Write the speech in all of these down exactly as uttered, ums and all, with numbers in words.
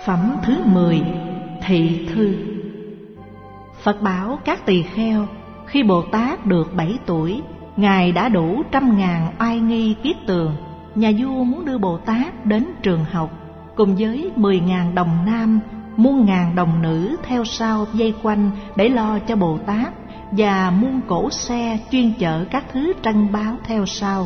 Phẩm thứ mười. Thị thư. Phật bảo các tỳ kheo, khi Bồ Tát được bảy tuổi, Ngài đã đủ trăm ngàn oai nghi kiết tường. Nhà vua muốn đưa Bồ Tát đến trường học, cùng với mười ngàn đồng nam, muôn ngàn đồng nữ theo sau vây quanh để lo cho Bồ Tát, và muôn cỗ xe chuyên chở các thứ trân báu theo sau.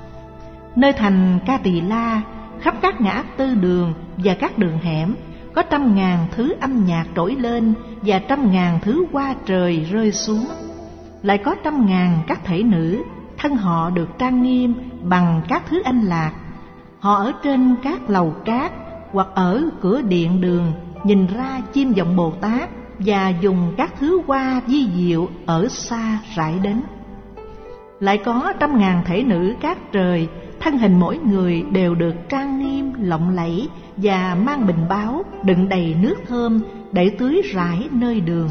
Nơi thành Ca Tỳ La, khắp các ngã tư đường và các đường hẻm, có trăm ngàn thứ âm nhạc trỗi lên và trăm ngàn thứ hoa trời rơi xuống. Lại có trăm ngàn các thể nữ, thân họ được trang nghiêm bằng các thứ anh lạc. Họ ở trên các lầu cát hoặc ở cửa điện đường, nhìn ra chiêm vọng Bồ Tát và dùng các thứ hoa vi diệu ở xa rải đến. Lại có trăm ngàn thể nữ cát trời, thân hình mỗi người đều được trang nghiêm lộng lẫy và mang bình báu đựng đầy nước thơm để tưới rải nơi đường.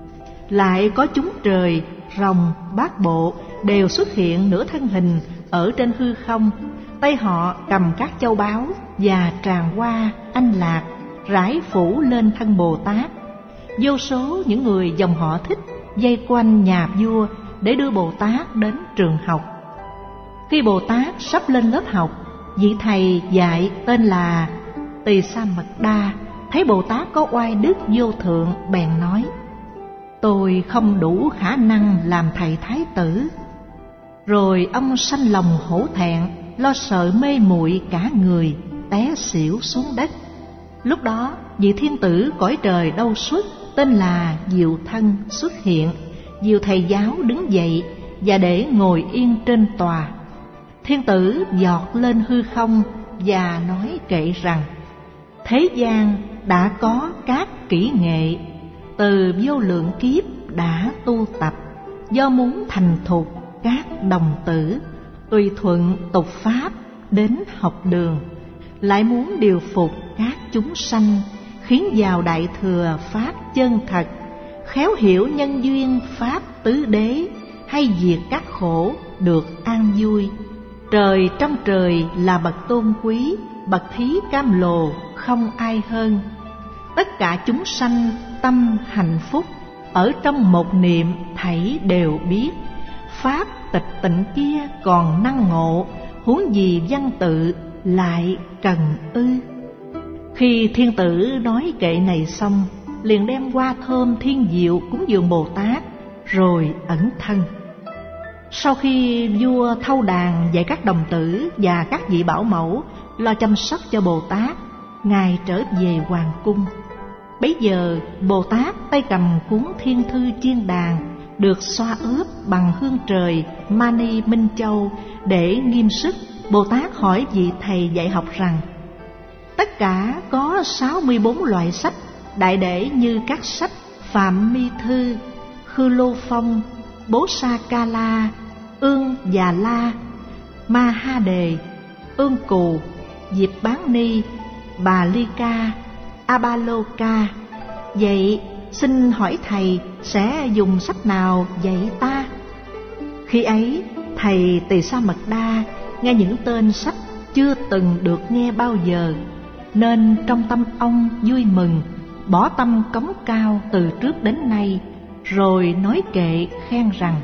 Lại có chúng trời, rồng, bát bộ đều xuất hiện nửa thân hình ở trên hư không, tay họ cầm các châu báu và tràng hoa anh lạc rải phủ lên thân Bồ Tát. Vô số những người dòng họ thích vây quanh nhà vua để đưa Bồ Tát đến trường học. Khi Bồ Tát sắp lên lớp học, vị thầy dạy tên là Tỳ Sa Mật Đa thấy Bồ Tát có oai đức vô thượng, bèn nói: tôi không đủ khả năng làm thầy thái tử. Rồi ông sanh lòng hổ thẹn, lo sợ mê muội cả người, té xỉu xuống đất. Lúc đó vị thiên tử cõi trời đâu xuất tên là Diệu Thân xuất hiện. Diệu thầy giáo đứng dậy và để ngồi yên trên tòa. Thiên tử giọt lên hư không và nói kệ rằng: thế gian đã có các kỹ nghệ, từ vô lượng kiếp đã tu tập, do muốn thành thục các đồng tử, tùy thuận tục pháp đến học đường, lại muốn điều phục các chúng sanh, khiến vào đại thừa pháp chân thật, khéo hiểu nhân duyên pháp tứ đế, hay diệt các khổ được an vui. Trời trong trời là bậc tôn quý, bậc thí cam lồ không ai hơn. Tất cả chúng sanh tâm hạnh phúc, ở trong một niệm thảy đều biết. Pháp tịch tịnh kia còn năng ngộ, huống gì văn tự lại cần ư. Khi thiên tử nói kệ này xong, liền đem hoa thơm thiên diệu cúng dường Bồ Tát, rồi ẩn thân. Sau khi vua thâu đàn dạy các đồng tử và các vị bảo mẫu lo chăm sóc cho Bồ Tát, Ngài trở về hoàng cung. Bấy giờ Bồ Tát tay cầm cuốn Thiên Thư Chiên Đàn, được xoa ướp bằng hương trời Mani Minh Châu. Để nghiêm sức, Bồ Tát hỏi vị thầy dạy học rằng: tất cả có sáu mươi bốn loại sách, đại để như các sách Phạm Mi Thư, Khư Lô Phong, Bố Sa Ca La, Ương Già La, Ma Ha Đề, Ương Cù, Diệp Bán Ni, Bà Ly Ca, A Ba Lô Ca. Vậy xin hỏi thầy sẽ dùng sách nào dạy ta? Khi ấy thầy Tỳ Sa Mật Đa nghe những tên sách chưa từng được nghe bao giờ, nên trong tâm ông vui mừng, bỏ tâm cống cao từ trước đến nay, rồi nói kệ khen rằng: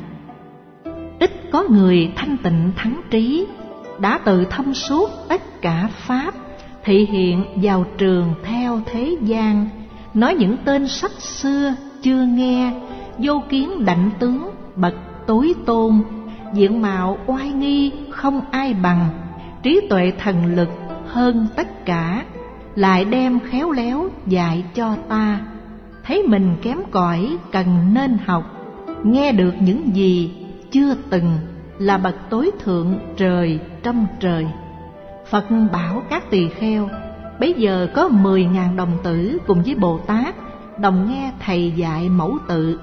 ít có người thanh tịnh thắng trí, đã tự thông suốt tất cả pháp, thị hiện vào trường theo thế gian. Nói những tên sách xưa chưa nghe, vô kiến đảnh tướng bậc tối tôn, diện mạo oai nghi không ai bằng, trí tuệ thần lực hơn tất cả, lại đem khéo léo dạy cho ta. Thấy mình kém cỏi cần nên học, nghe được những gì chưa từng, là bậc tối thượng trời trong trời. Phật bảo các tỳ kheo, bấy giờ có mười ngàn đồng tử cùng với Bồ Tát đồng nghe thầy dạy mẫu tự.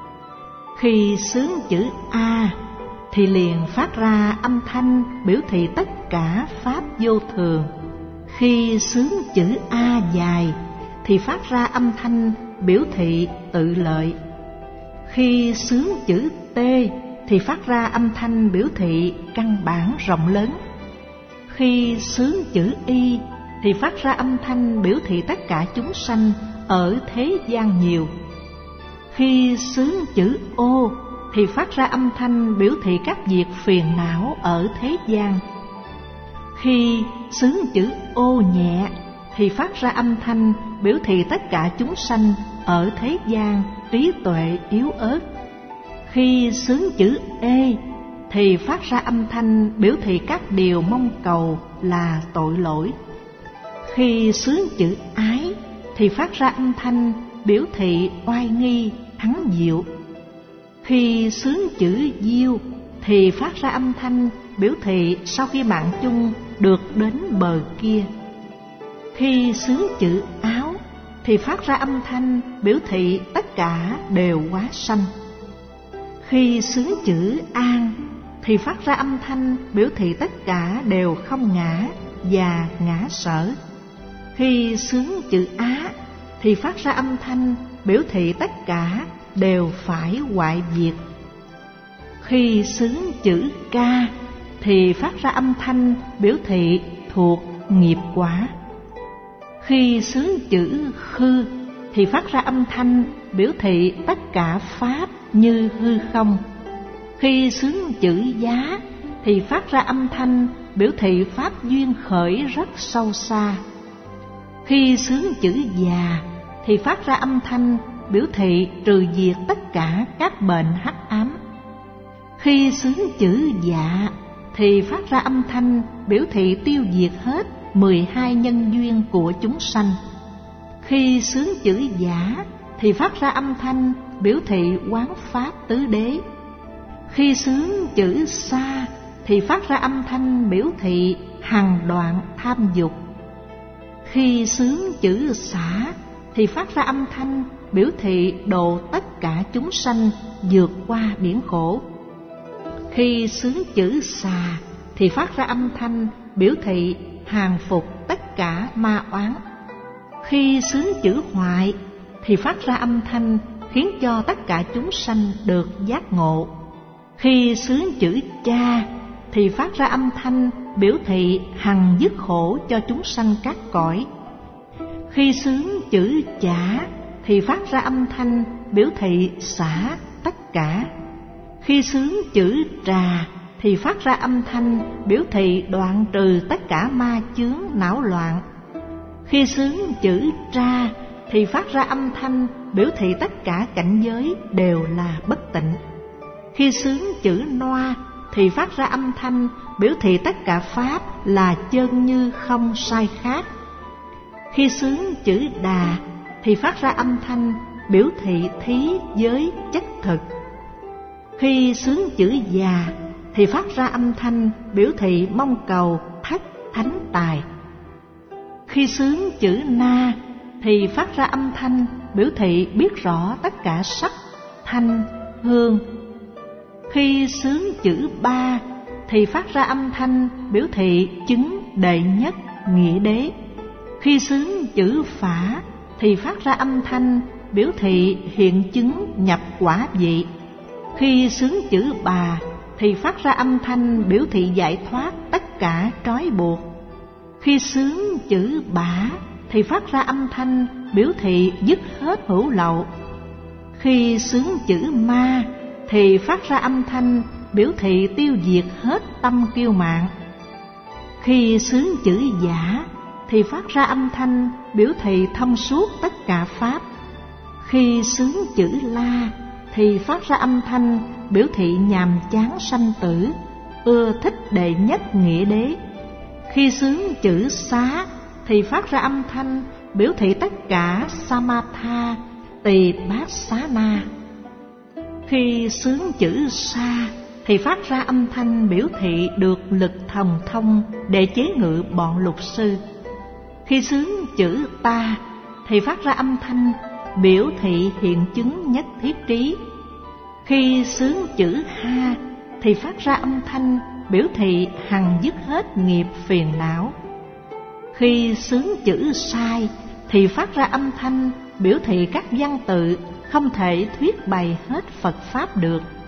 Khi xướng chữ A thì liền phát ra âm thanh biểu thị tất cả pháp vô thường. Khi xướng chữ A dài thì phát ra âm thanh biểu thị tự lợi. Khi xướng chữ T thì phát ra âm thanh biểu thị căn bản rộng lớn. Khi xướng chữ Y thì phát ra âm thanh biểu thị tất cả chúng sanh ở thế gian nhiều. Khi xướng chữ ô thì phát ra âm thanh biểu thị các việc phiền não ở thế gian. Khi xướng chữ ô nhẹ thì phát ra âm thanh biểu thị tất cả chúng sanh ở thế gian trí tuệ yếu ớt. Khi xướng chữ ê thì phát ra âm thanh biểu thị các điều mong cầu là tội lỗi. Khi xướng chữ ái thì phát ra âm thanh biểu thị oai nghi thắng diệu. Khi xướng chữ diêu thì phát ra âm thanh biểu thị sau khi mạng chung được đến bờ kia. Khi xướng chữ áo thì phát ra âm thanh biểu thị tất cả đều hóa sanh. Khi xướng chữ an thì phát ra âm thanh biểu thị tất cả đều không ngã và ngã sở. Khi xướng chữ á thì phát ra âm thanh biểu thị tất cả đều phải hoại diệt. Khi xướng chữ ca thì phát ra âm thanh biểu thị thuộc nghiệp quả. Khi xướng chữ khư thì phát ra âm thanh biểu thị tất cả pháp như hư không. Khi xướng chữ giá thì phát ra âm thanh biểu thị pháp duyên khởi rất sâu xa. Khi xướng chữ già thì phát ra âm thanh biểu thị trừ diệt tất cả các bệnh hắc ám. Khi xướng chữ dạ thì phát ra âm thanh biểu thị tiêu diệt hết mười hai nhân duyên của chúng sanh. Khi xướng chữ giả thì phát ra âm thanh biểu thị quán pháp tứ đế. Khi xướng chữ sa thì phát ra âm thanh biểu thị hằng đoạn tham dục. Khi xướng chữ xả thì phát ra âm thanh biểu thị độ tất cả chúng sanh vượt qua biển khổ. Khi xướng chữ xà thì phát ra âm thanh biểu thị hàng phục tất cả ma oán. Khi xướng chữ hoại thì phát ra âm thanh khiến cho tất cả chúng sanh được giác ngộ. Khi xướng chữ cha thì phát ra âm thanh biểu thị hằng dứt khổ cho chúng sanh các cõi. Khi xướng chữ chả thì phát ra âm thanh biểu thị xả tất cả. Khi xướng chữ trà thì phát ra âm thanh biểu thị đoạn trừ tất cả ma chướng não loạn. Khi xướng chữ tra thì phát ra âm thanh biểu thị tất cả cảnh giới đều là bất tịnh. Khi xướng chữ noa thì phát ra âm thanh biểu thị tất cả pháp là chân như không sai khác. Khi xướng chữ đà thì phát ra âm thanh biểu thị thí giới chất thực. Khi xướng chữ già thì phát ra âm thanh biểu thị mong cầu thất thánh tài. Khi xướng chữ na thì phát ra âm thanh biểu thị biết rõ tất cả sắc, thanh, hương. Khi xướng chữ ba thì phát ra âm thanh biểu thị chứng đệ nhất nghĩa đế. Khi xướng chữ phả thì phát ra âm thanh biểu thị hiện chứng nhập quả vị. Khi xướng chữ bà thì phát ra âm thanh biểu thị giải thoát tất cả trói buộc. Khi xướng chữ bả thì phát ra âm thanh biểu thị dứt hết hữu lậu. Khi xướng chữ ma thì phát ra âm thanh biểu thị tiêu diệt hết tâm kiêu mạn. Khi xướng chữ giả thì phát ra âm thanh biểu thị thông suốt tất cả pháp. Khi xướng chữ la thì phát ra âm thanh biểu thị nhàm chán sanh tử, ưa thích đệ nhất nghĩa đế. Khi xướng chữ xá thì phát ra âm thanh biểu thị tất cả samatha, tỳ bát xá na. Khi xướng chữ sa thì phát ra âm thanh biểu thị được lực thần thông để chế ngự bọn lục sư. Khi xướng chữ ta thì phát ra âm thanh biểu thị hiện chứng nhất thiết trí. Khi xướng chữ ha thì phát ra âm thanh biểu thị hằng dứt hết nghiệp phiền não. Khi xướng chữ sai thì phát ra âm thanh biểu thị các văn tự không thể thuyết bày hết Phật Pháp được.